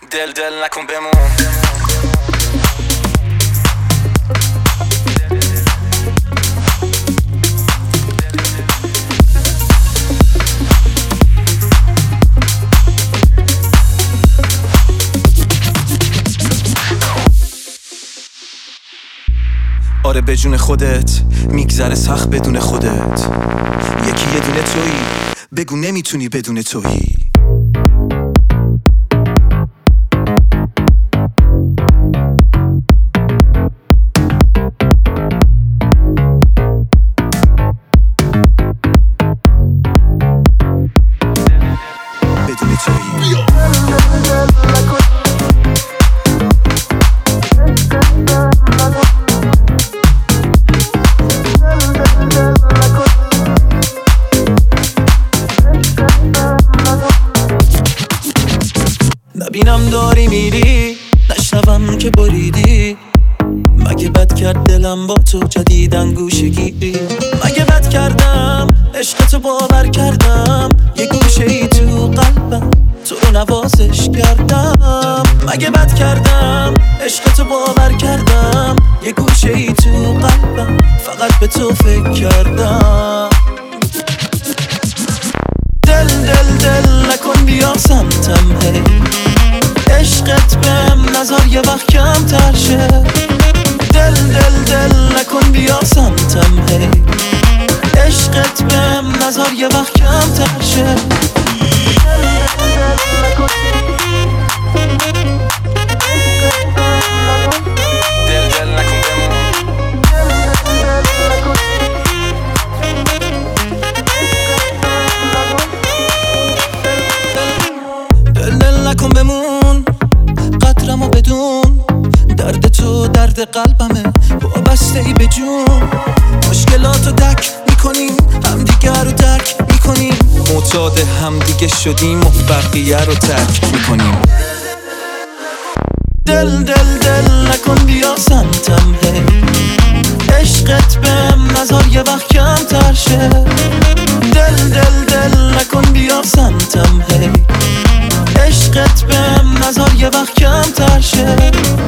دل نکن بمون. آره به جون خودت میگذره سخت بدون خودت. یکی یه دونه تویی، بگو نمیتونی بدون تویی. بدون تویی. نبینم داری میری، نشنوم که بریدی. مگه بد کرد دلم با تو جدیدن گوشه گیری؟ مگه بد کردم عشقتو باور کردم، یه گوشه ای تو قلبم تو رو نوازش کردم. مگه بد کردم عشقتو باور کردم، یه گوشه ای تو قلبم فقط به تو فکر کردم. دل نکن بیا سمتم، هی عشقت بهم نظر یه وقت کم تر شه. دل نکن بیا سمتم، هی عشقت بهم نظر یه وقت کم تر شه. دل نکن بمون. دل نکن بمون، قدرمو بدون. درد تو درد قلبمه، وابسته ای به جون. مشکلاتو تک میکنیم، همدیگه رو ترک میکنیم. معتاد همدیگه شدیم و بقیه رو ترک میکنیم. دل نکن بیا سمتم، هی عشقت بهم نظر یه وقت کم تر شه. دل نکن بیا سمتم، هی عشقت بهم نظر یه وقت کم تر شه.